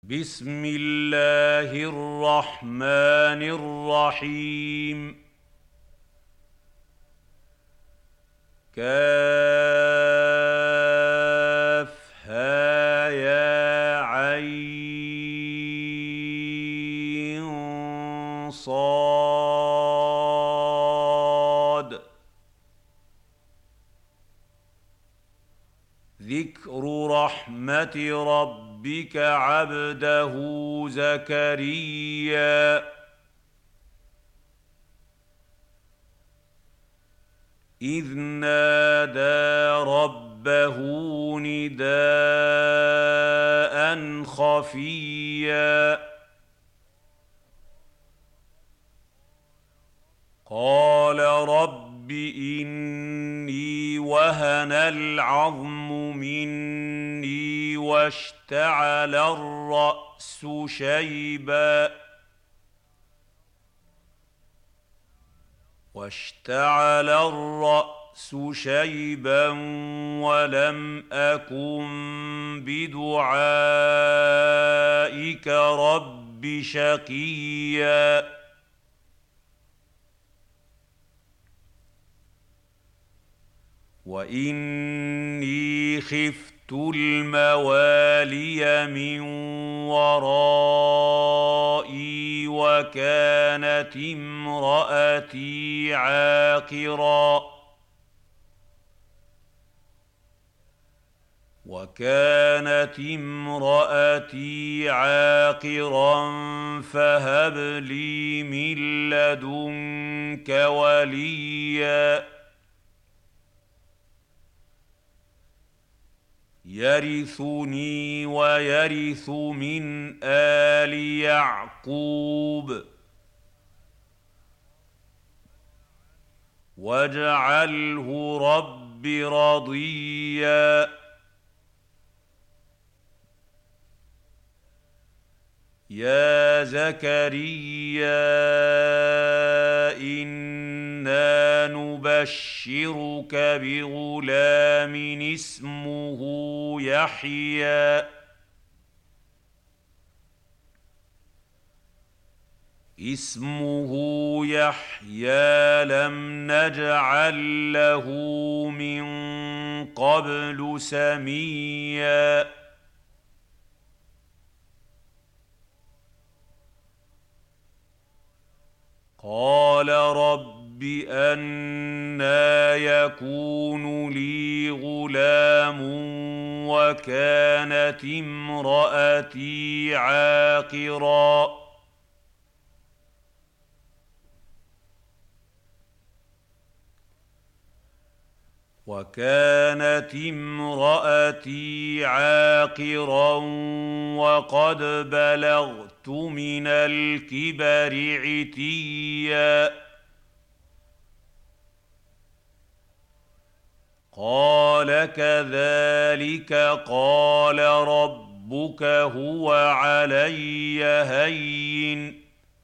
بسم الله الرحمن الرحيم. كافها يا عين صاد. ذكر رحمة ربك عبده زكريا إذ نادى ربه نداء خفيا قال رب إني وهن العظم مني واشتعل الرأس شيبا ولم أكن بدعائك رب شقيا وإني خفت الموالي من ورائي وكانت امرأتي عاقرا فهب لي من لدنك وليا يرثني ويرث من آل يعقوب واجعله رب رضيا يا زكريا إنا نبشرك بغلام اسمه يحيى لم نجعل له من قبل سميا قال رب أنى يكون لي غلام وكانت امرأتي عاقرا وقد بلغت من الكبر عتيا قال كذلك قال ربك هو علي هين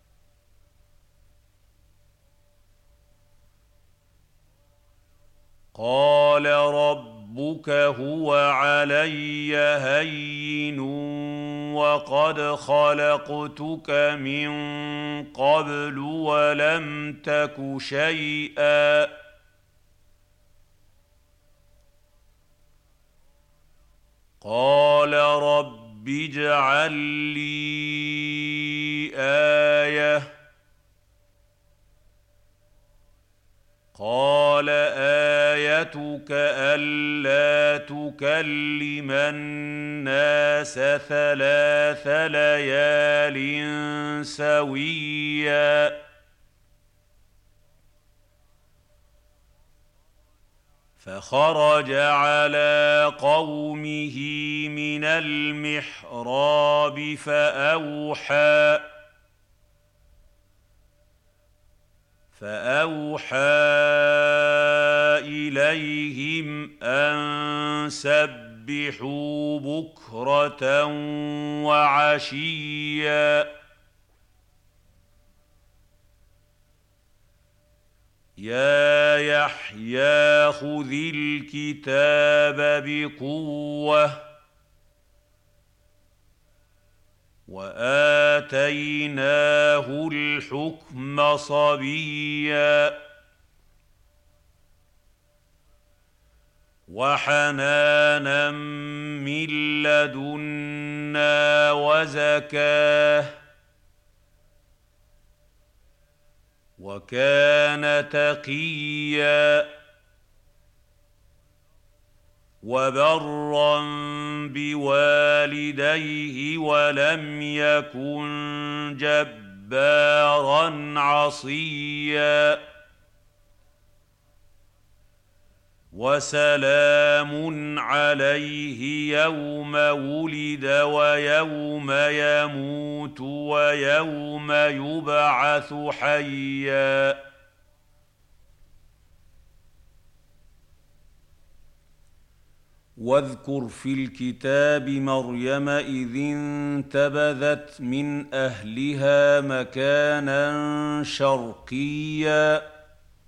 وقد خلقتك من قبل ولم تك شيئا قال رب اجعل لي آية قال آيتك ألا تكلم الناس 3 ليال سويا فخرج على قومه من المحراب فأوحى إليهم أن سبحوا بكرة وعشيا يا يحيى خذ الكتاب بقوة واتيناه الحكم صبيا وحنانا من لدنا وزكاه وكان تقيا وبرا بوالديه ولم يكن جبارا عصيا وسلام عليه يوم ولد ويوم يموت ويوم يبعث حيا واذكر في الكتاب مريم إذ انتبذت من أهلها مكانا شرقيا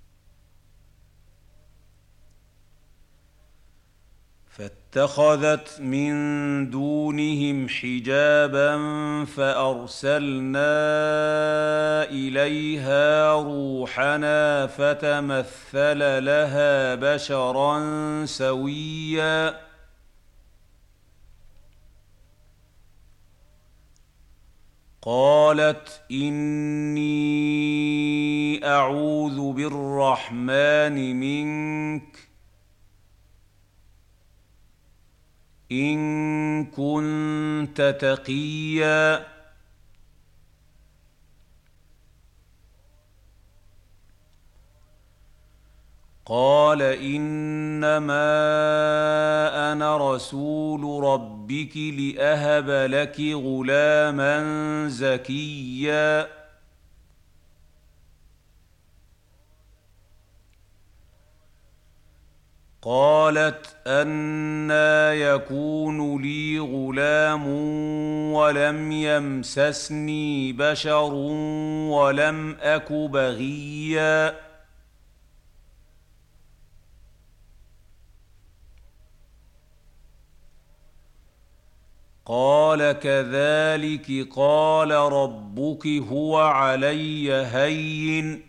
فاتخذت من دونهم حجابا فأرسلنا إليها روحنا فتمثل لها بشرا سويا قالت إني أعوذ بالرحمن منك إن كنت تقيا قال إنما أنا رسول ربك لأهب لك غلاما زكيا قالت أنى يكون لي غلام ولم يمسسني بشر ولم أك بغيا قال كذلك قال ربك هو علي هين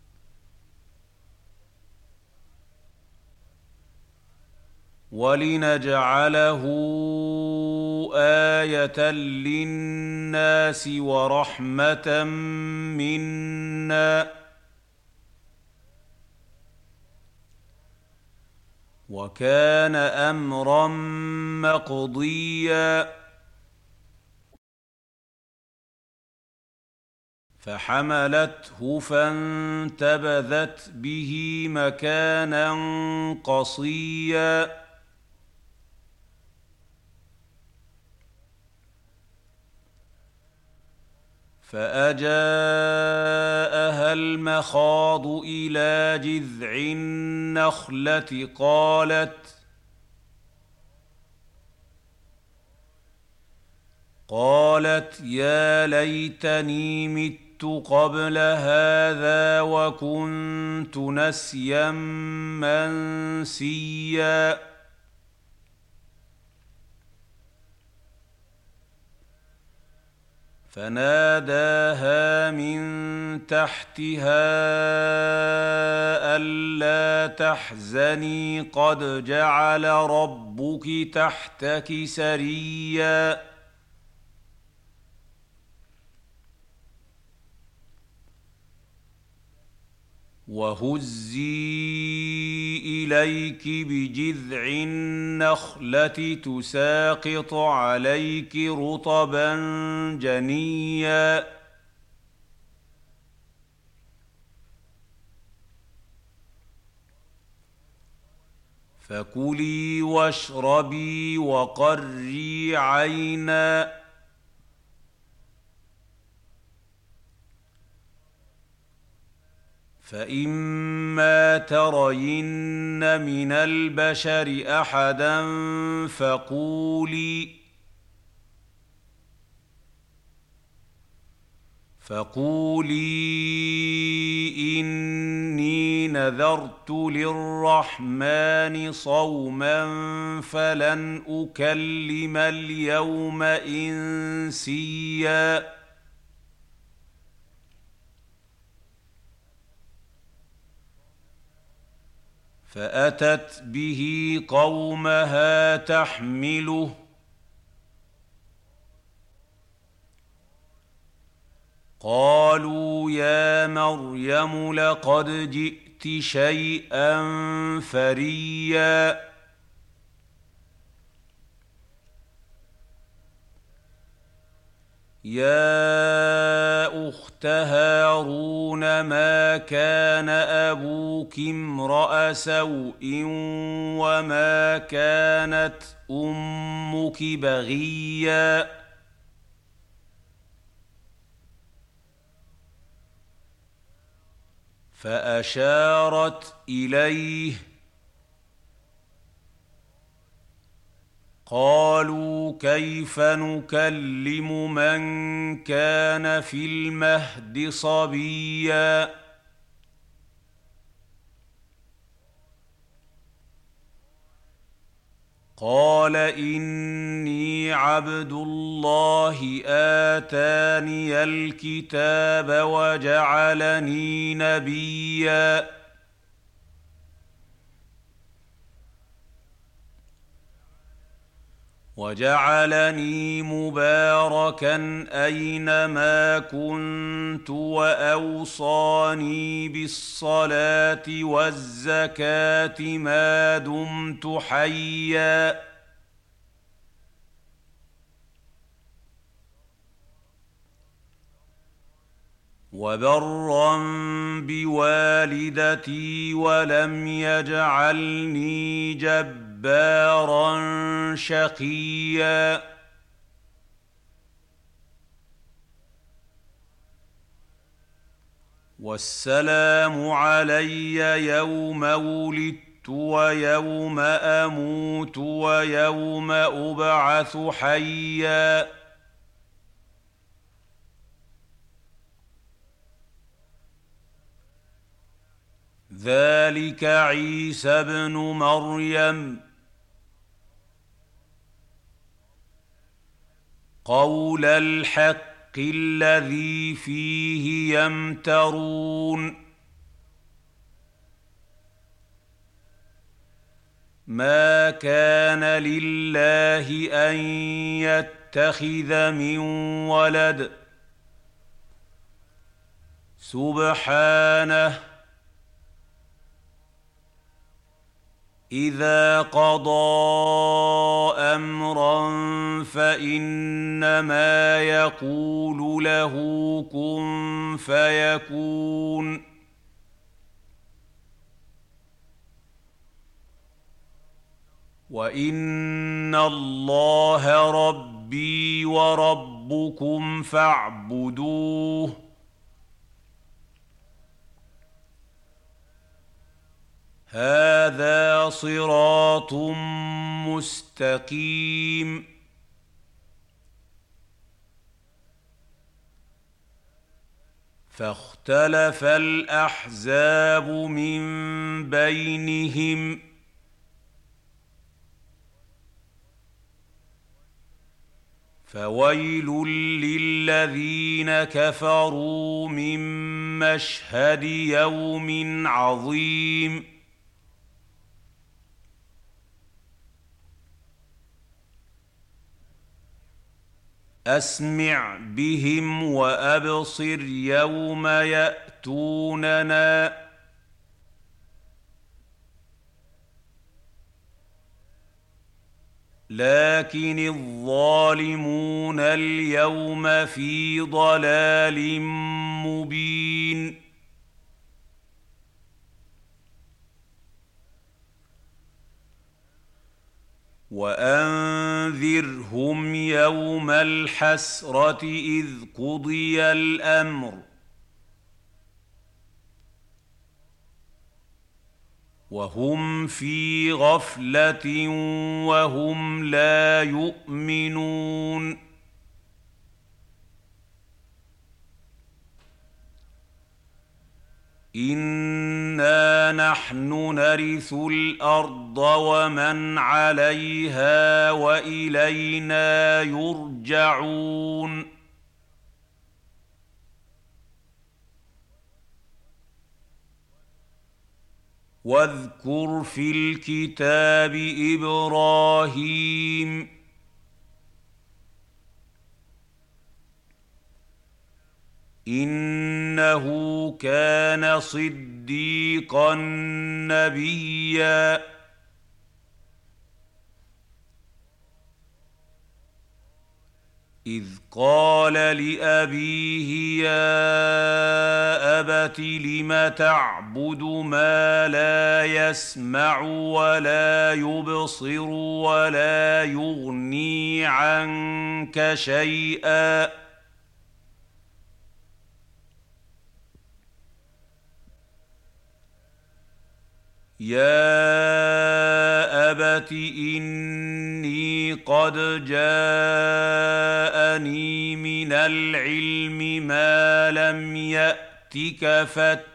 ولنجعله آية للناس ورحمة منا وكان أمرا مقضيا فحملته فانتبذت به مكانا قصيا فأجاءها المخاض إلى جذع النخلة قالت يا ليتني مت قبل هذا وكنت نسيا منسيا فناداها من تحتها ألا تحزني قد جعل ربك تحتك سريا وهزي إليك بجذع النخلة تساقط عليك رطبا جنيا فكلي واشربي وقري عينا فإما ترين من البشر أحدا فقولي إني نذرت للرحمن صوما فلن أكلم اليوم إنسيا فأتت به قومها تحمله قالوا يا مريم لقد جئت شيئا فريا يا أخت هارون ما كان أبوك امرأ سوء وما كانت أمك بغيا فأشارت إليه قالوا كيف نكلم من كان في المهد صبيا قال إني عبد الله آتاني الكتاب وجعلني نبيا وجعلني مباركا أينما كنت وأوصاني بالصلاة والزكاة ما دمت حيا وبرا بوالدتي ولم يجعلني جبارا شقيا والسلام علي يوم ولدت ويوم أموت ويوم أبعث حيا ذلك عيسى ابن مريم قول الحق الذي فيه يمترون ما كان لله أن يتخذ من ولد سبحانه إذا قضى أمرا فإنما يقول له كن فيكون وإن الله ربي وربكم فاعبدوه هذا صراط مستقيم فاختلف الأحزاب من بينهم فويل للذين كفروا من مشهد يوم عظيم أسمع بهم وأبصر يوم يأتوننا لكن الظالمون اليوم في ضلال مبين وأنذرهم يوم الحسرة إذ قضي الأمر وهم في غفلة وهم لا يؤمنون إنا انا نحن نرث الارض ومن عليها والينا يرجعون واذكر في الكتاب ابراهيم انه كان صديقا نبيا اذ قال لابيه يا ابت لم تعبد ما لا يسمع ولا يبصر ولا يغني عنك شيئا يا أبت إني قد جاءني من العلم ما لم يأتك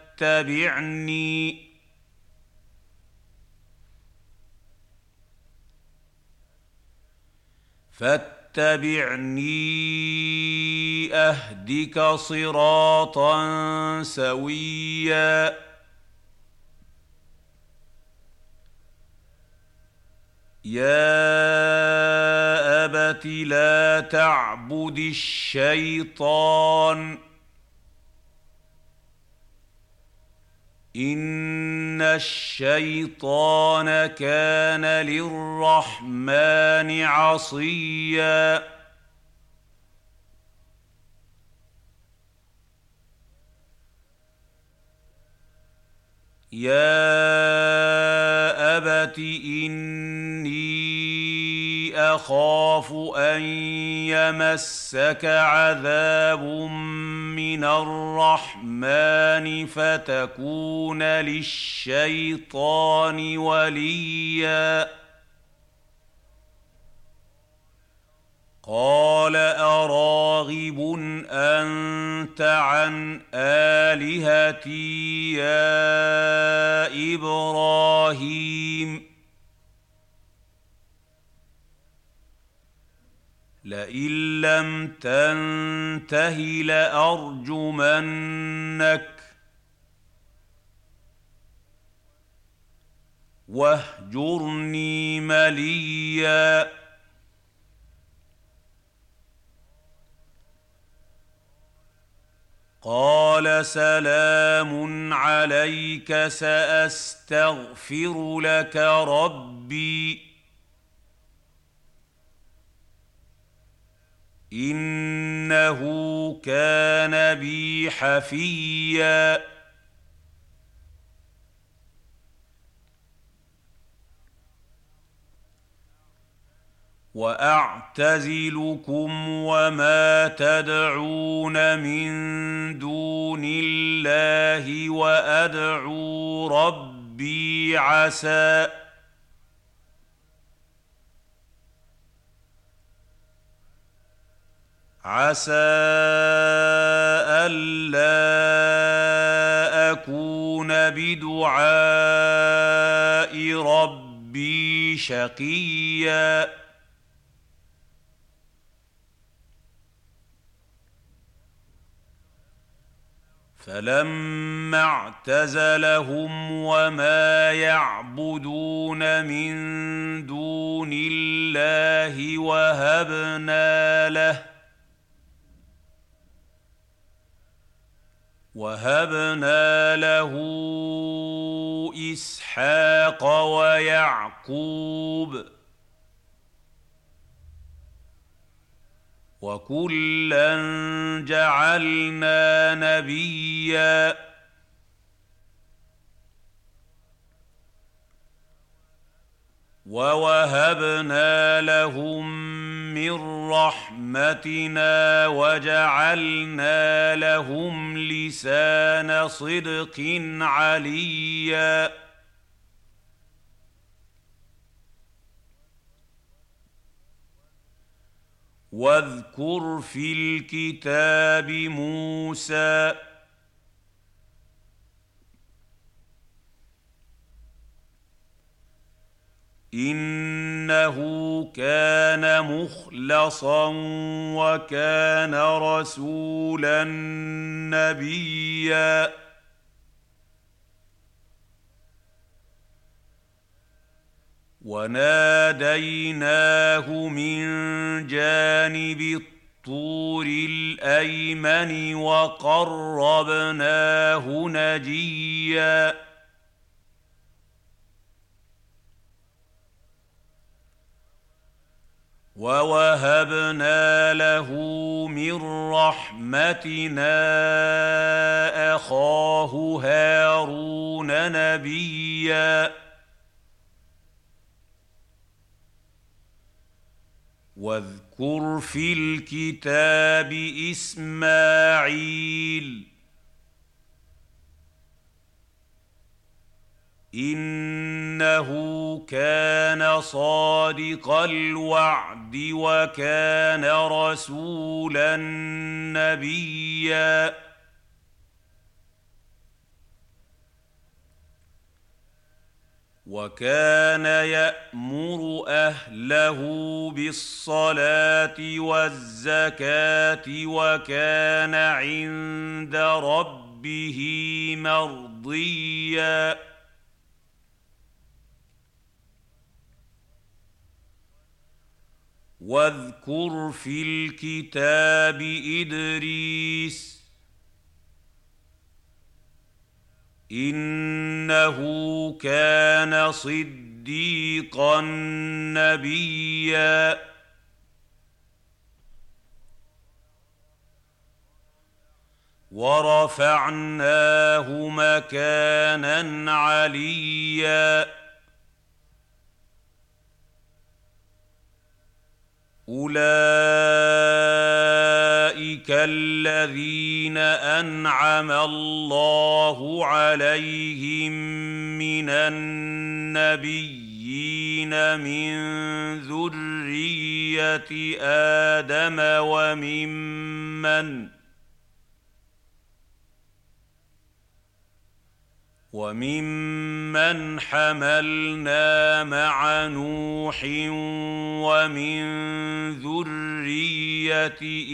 فاتبعني أهدك صراطا سويا يا أبت لا تعبد الشيطان إن الشيطان كان للرحمن عصيا يا أبت إني أخاف أن يمسك عذاب من الرحمن فتكون للشيطان وليا قال أراغب أنت عن آلهتي يا إبراهيم لئن لم تنته لأرجمنك واهجرني مليا قال سلام عليك سأستغفر لك ربي إنه كان بي حفيا وأعتزلكم وما تدعون من دون الله وأدعو ربي عسى ألا أكون بدعاء ربي شقيا فلما اعتزلهم وما يعبدون من دون الله وهبنا له إسحاق ويعقوب وكلا جعلنا نبيا ووهبنا لهم من رحمتنا وجعلنا لهم لسان صدق عليا واذكر في الكتاب موسى إنه كان مخلصا وكان رسولا نبيا وناديناه من جانب الطور الأيمن وقربناه نجيا ووهبنا له من رحمتنا أخاه هارون نبيا واذكر في الكتاب إسماعيل إنه كان صادق الوعد وكان رسولا نبيا وكان يأمر أهله بالصلاة والزكاة وكان عند ربه مرضيا واذكر في الكتاب إدريس إنه كان صديقا نبيا ورفعناه مكانا عليا أولئك الذين أنعم الله عليهم من النبيين من ذرية آدم وممن حملنا مع نوح ومن ذرية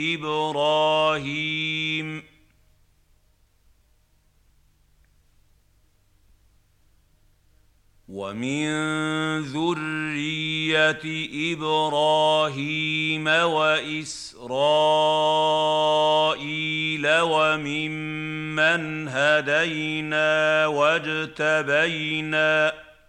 إبراهيم وإسرائيل وممن هدينا واجتبينا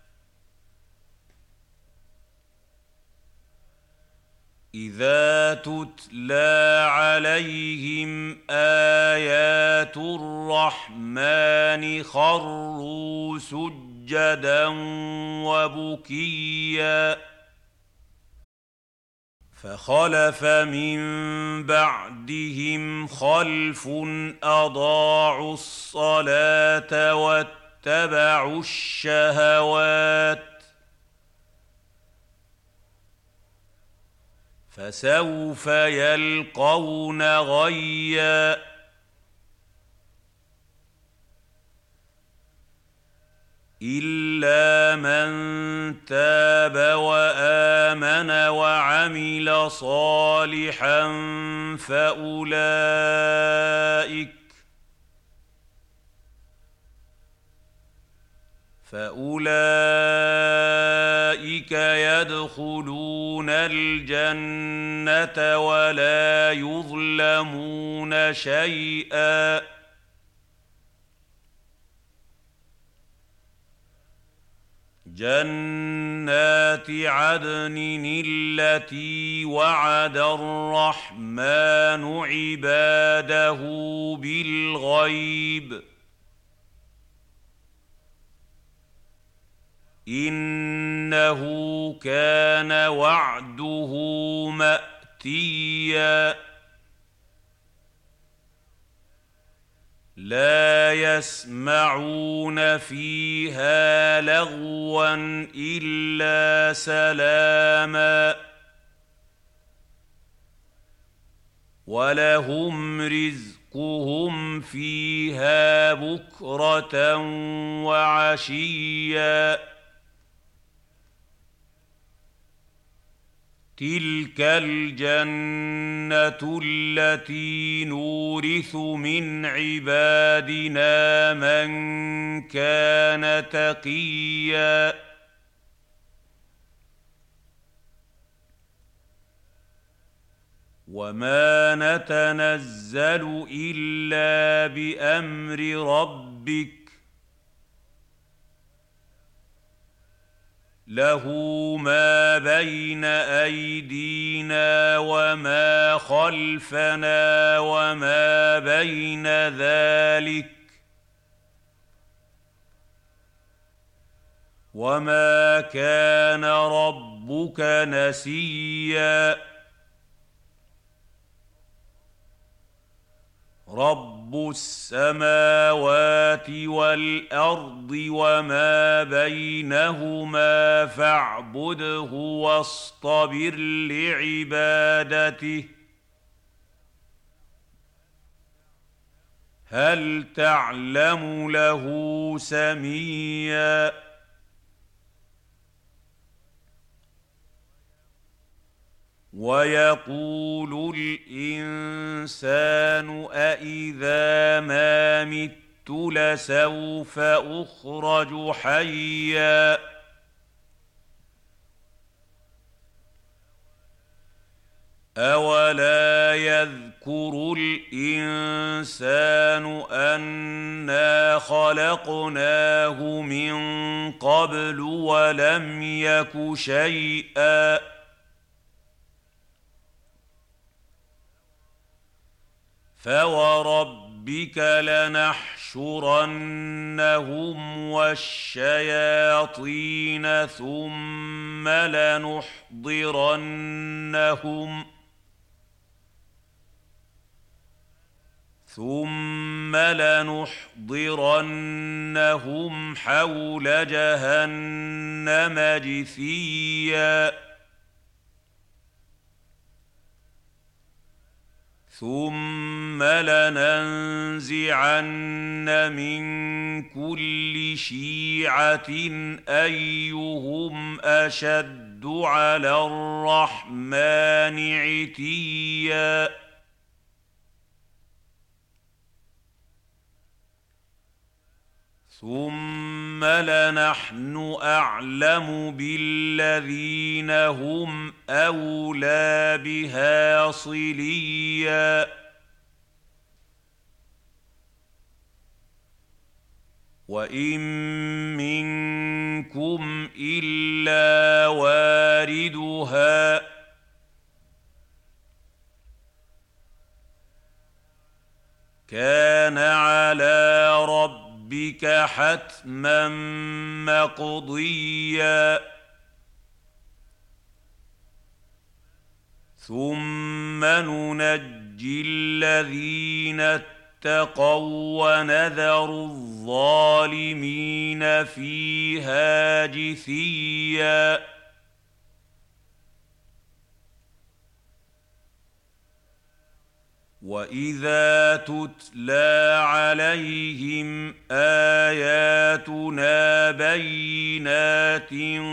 إذا تتلى عليهم آيات الرحمن خروا سجدا وبكيا فخلف من بعدهم خلف أضاعوا الصلاة واتبعوا الشهوات فسوف يلقون غيا إلا من تاب وآمن وعمل صالحا فأولئك يدخلون الجنة ولا يظلمون شيئا جنات عدن التي وعد الرحمن عباده بالغيب إنه كان وعده مأتيا لا يسمعون فيها لغوا إلا سلاما ولهم رزقهم فيها بكرة وعشيا تلك الجنة التي نورث من عبادنا من كان تقيا وما نتنزل إلا بأمر ربك له ما بين أيدينا وما خلفنا وما بين ذلك وما كان ربك نسيا رب السماوات والأرض وما بينهما فاعبده واصطبر لعبادته هل تعلم له سميا ويقول الإنسان أإذا ما مت لسوف أخرج حيا أولا يذكر الإنسان أنا خلقناه من قبل ولم يك شيئا فوربك لنحشرنهم والشياطين ثم لنحضرنهم حول جهنم جثيا ثم لننزعن من كل شيعة أيهم أشد على الرحمن عتيا ثم لنحن أعلم بالذين هم أولى بها صليا وإن منكم إلا واردها كان على ربك حتما مقضيا ثم ننجي الذين اتقوا ونذر الظالمين فيها جثيا وإذا تتلى عليهم آياتنا بينات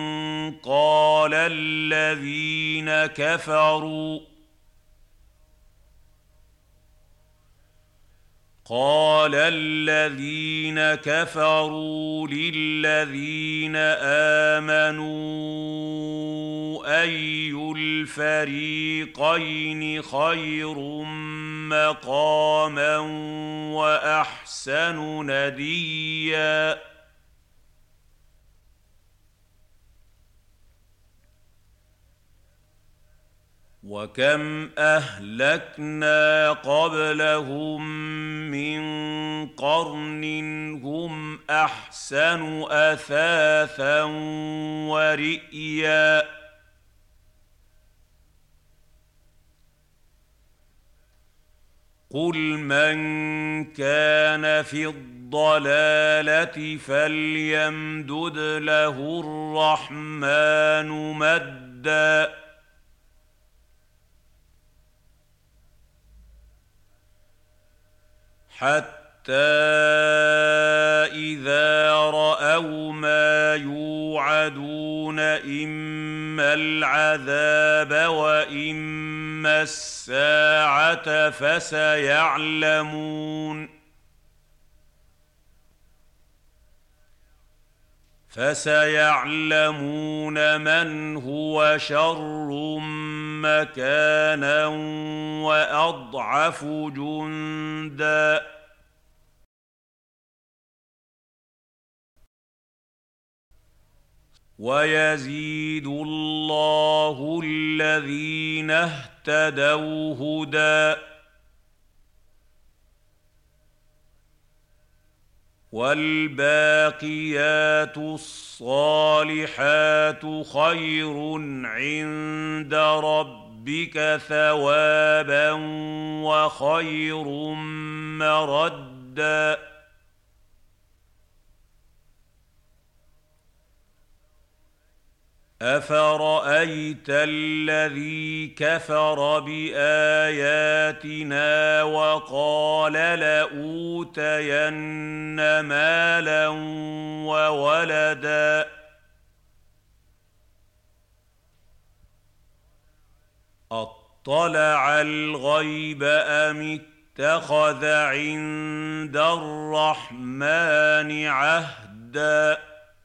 قال الذين كفروا للذين آمنوا أي الفريقين خير مقاما وأحسن نديا وكم أهلكنا قبلهم من قرن هم أحسن أثاثا ورئيا قل من كان في الضلالة فليمدد له الرحمن مدًّا حتى إذا رأى أَوْ مَا يُوعَدُونَ إِمَّا الْعَذَابَ وَإِمَّا السَّاعَةَ فسيعلمون من هو شر مكانا وأضعف جندا ويزيد الله الذين اهتدوا هدى والباقيات الصالحات خير عند ربك ثوابا وخير مردا أفرأيت الذي كفر بآياتنا وقال لأوتين مالا وولدا أطلع الغيب أم اتخذ عند الرحمن عهدا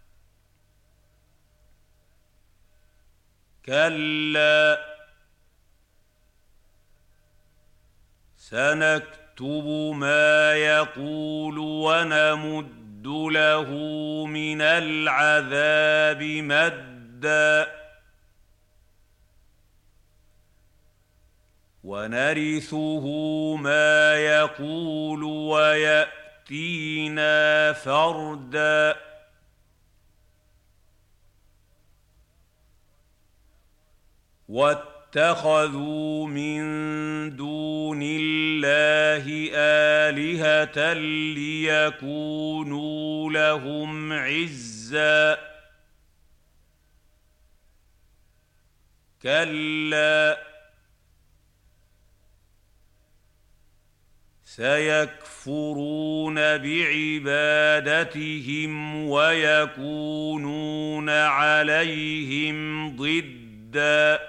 كلا سنكتب ما يقول ونمد له من العذاب مدا ونرثه ما يقول ويأتينا فردا واتخذوا من دون الله آلهة ليكونوا لهم عزا كلا سيكفرون بعبادتهم ويكونون عليهم ضدا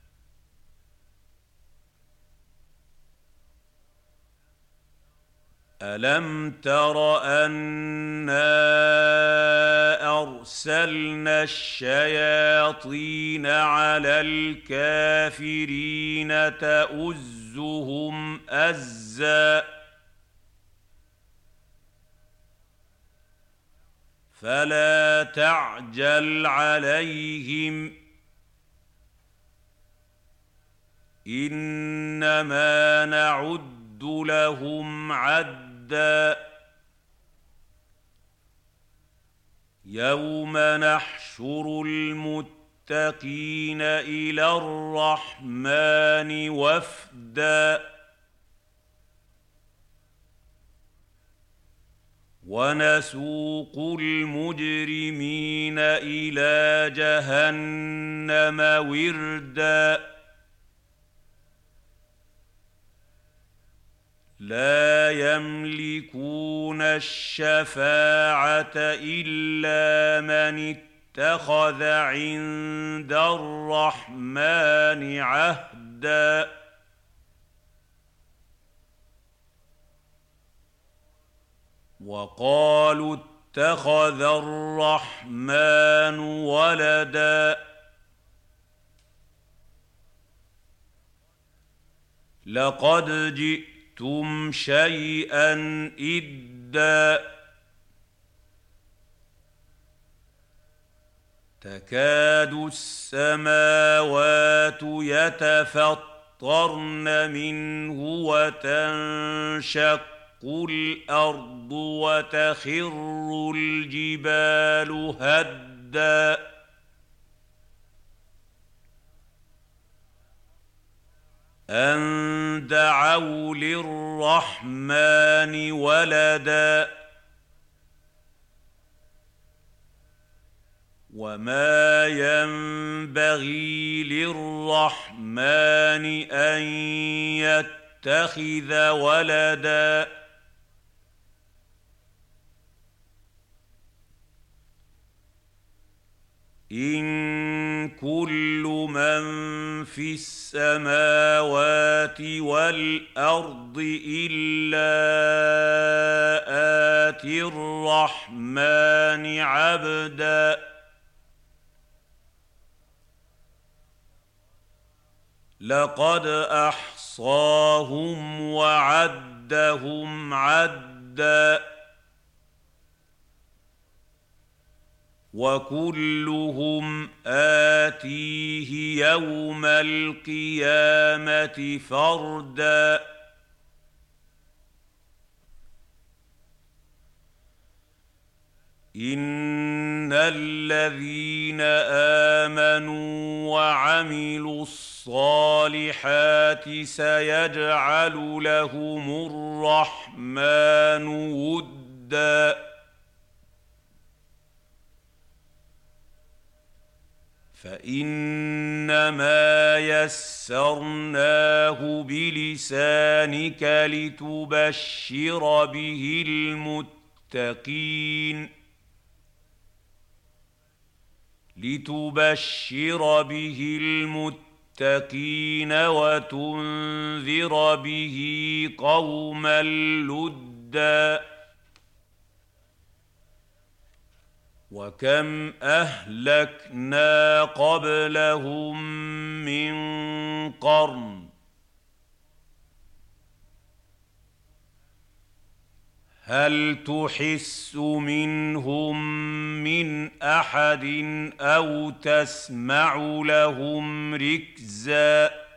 ألم تر أنا أرسلنا الشياطين على الكافرين تؤزهم أزا فلا تعجل عليهم إنما نعد لهم عدا يوم نحشر المتقين إلى الرحمن وفدا ونسوق المجرمين إلى جهنم وردا لا يملكون الشفاعة إلا من اتخذ عند الرحمن عهدا وقالوا اتخذ الرحمن ولدا لقد جئتم شيئا إدا تكاد السماوات يتفطرن منه وتنشق الأرض وتخر الجبال هدا أن دعوا للرحمن ولدا وما ينبغي للرحمن أن يتخذ ولدا إن كل من في السماوات والأرض إلا آتي الرحمن عبدا لقد أحصاهم وعدهم عدا وكلهم آتيه يوم القيامة فردا إن الذين آمنوا وعملوا الصالحات سيجعل لهم الرحمن ودا فإنما يسرناه بلسانك لتبشر به المتقين وتنذر به قوما لدا وكم أهلكنا قبلهم من قرن هل تحس منهم من أحد أو تسمع لهم ركزا